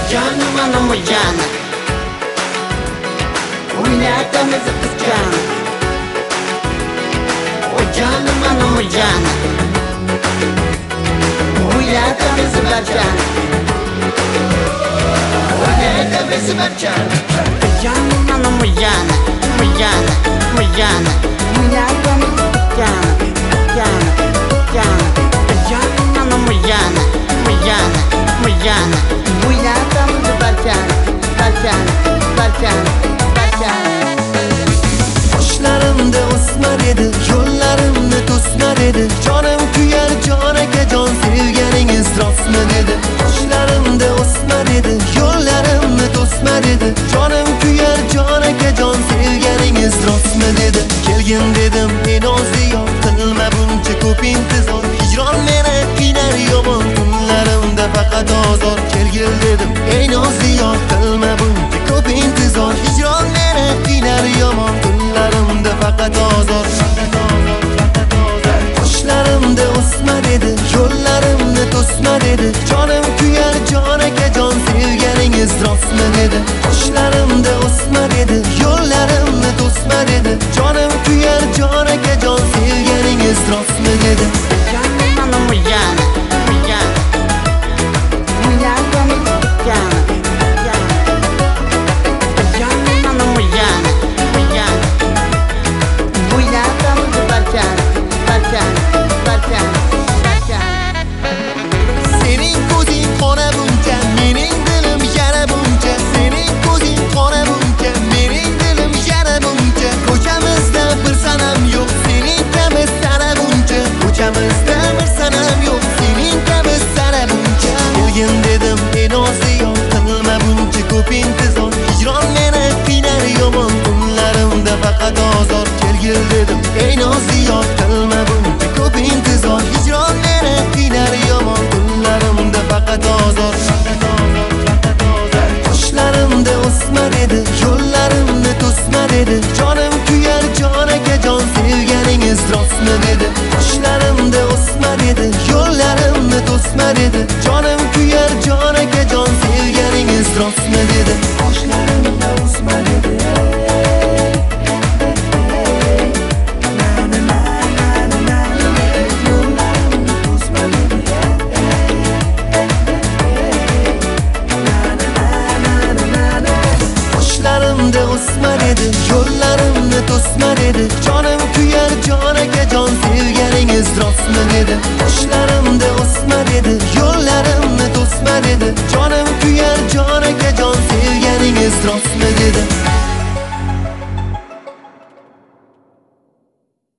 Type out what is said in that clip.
Canım anam o canım, oynatamızı kız canım. O canım anam o canım, oynatamızı ver canım. Oynatamızı ver canım. Canım anam o canım, o canım, o canım, oynatamızı canım, canım, canım. Canım anam o canım, o canım, o canım, oynatamızı ver canım, ver canım, ver canım, ver canım. Qo'shlarımda o'smar edi, yo'llarimni to'smar edi. Jonim kuyar jon aka jon, sevganingiz rostmi dedi. Qo'shlarımda o'smar edi, yo'llarimni to'smar edi. Jonim kuyar jon aka jon, sevganingiz rostmi dedi. Kelgin dedim men oziyok, qilma buncha ko'p intizor. Hijron meni qiynar yomon, kunlarimda faqat ozor. Kelgin dedim men oziyok, qilma buncha ko'p intizor. Hijron meni qiynar yomon, kunlarimda faqat ozor. Qoshlarimda o'smar edi, yo'llarimni to'smar edi. Jonim kuyar jon aka jon, sevganingiz rostmi dedi. Qoshlarimda o'smar edi, yo'llarimni to'smar edi. Jonim kuyar jon aka jon, sevganingiz rostmi dedi. Canım anam o canım, o canım, oynatamızı canım, canım. Canım anam o canım, o canım, oynatamızı ver canım, ver canım, ver canım, ver canım. Senin ko'zing qora buncha, mening dilim yara buncha. Sening ko'zing qora buncha, mening dilim yara buncha. Ko'chamizda bir sanam yo'q, sening kabi sara buncha. Ko'chamizda bir sanam yo'q, sening kabi sara buncha. Kelgin dedim men oziyok, qilma buncha ko'p intizor. Hijron meni qiynar yomon, kunlarimda faqat ozor. Kelgin dedim men oziyok, qilma buncha ko'p intizor. Hijron meni qiynar yomon, kunlarimda faqat ozor. Qoshlarimda o'smar edi, yo'llarimni to'smar edi. Jonim kuyar jon aka jon, sevganingiz rostmi dedi. Qoshlarimda o'smar edi, yo'llarimni to'smar edi. Jonim kuyar jon aka jon, sevganingiz rostmi dedi. Qoshlarimda o'smar edi, Qoshlarimda o'smar edi, yo'llarimni to'smar edi. Jonim kuyar jon aka jon, sevganingiz rostmi dedi. Qoshlarimda o'smar edi, yo'llarimni to'smar edi. Jonim kuyar jon aka jon, sevganingiz rostmi dedi.